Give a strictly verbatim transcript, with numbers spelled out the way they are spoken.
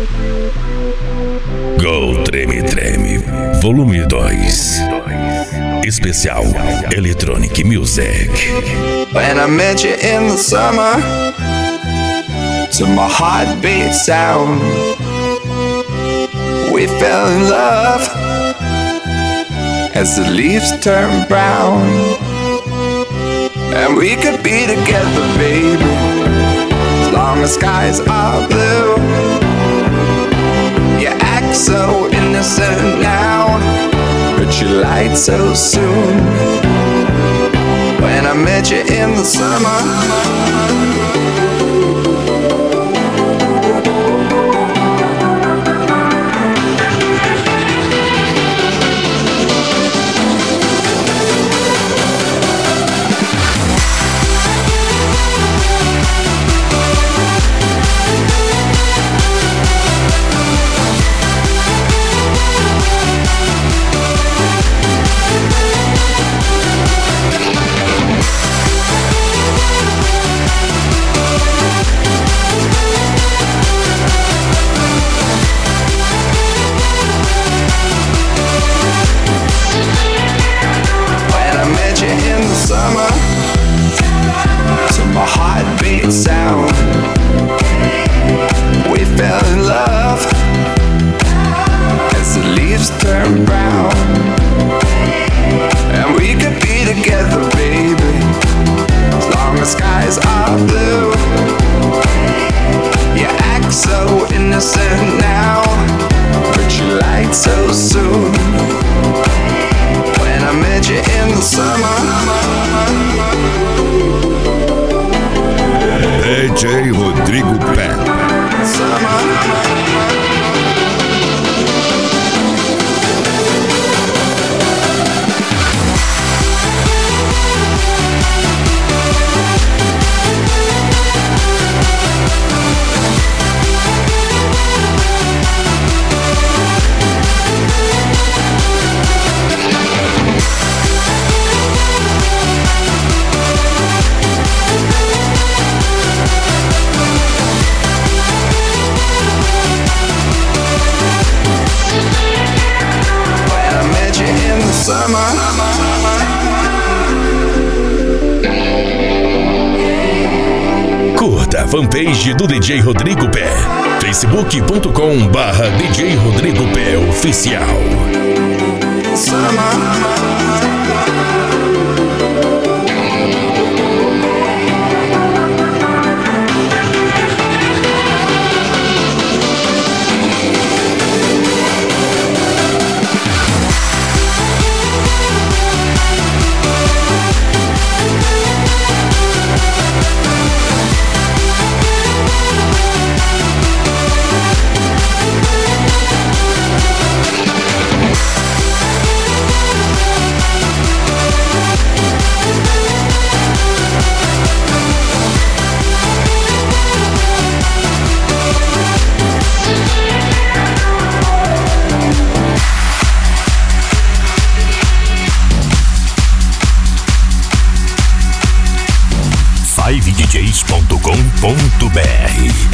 Go Treme Treme, volume dois. Especial Electronic Music. When I met you in the summer, to my heartbeat sound, we fell in love as the leaves turn brown. And we could be together, baby, as long as skies are blue. You act so innocent now, but you lied so soon. When I met you in the summer, summer, to my heartbeat sound, we fell in love as the leaves turn brown. And we could be together, baby, as long as skies are blue. You act so innocent now, but you lied so soon. When I met you in the summer, D J Rodrigo Pé. summer. Curta a fanpage do D J Rodrigo Pé, facebook ponto com barra D J Rodrigo Pé Oficial. Summer. five D Js ponto com ponto B R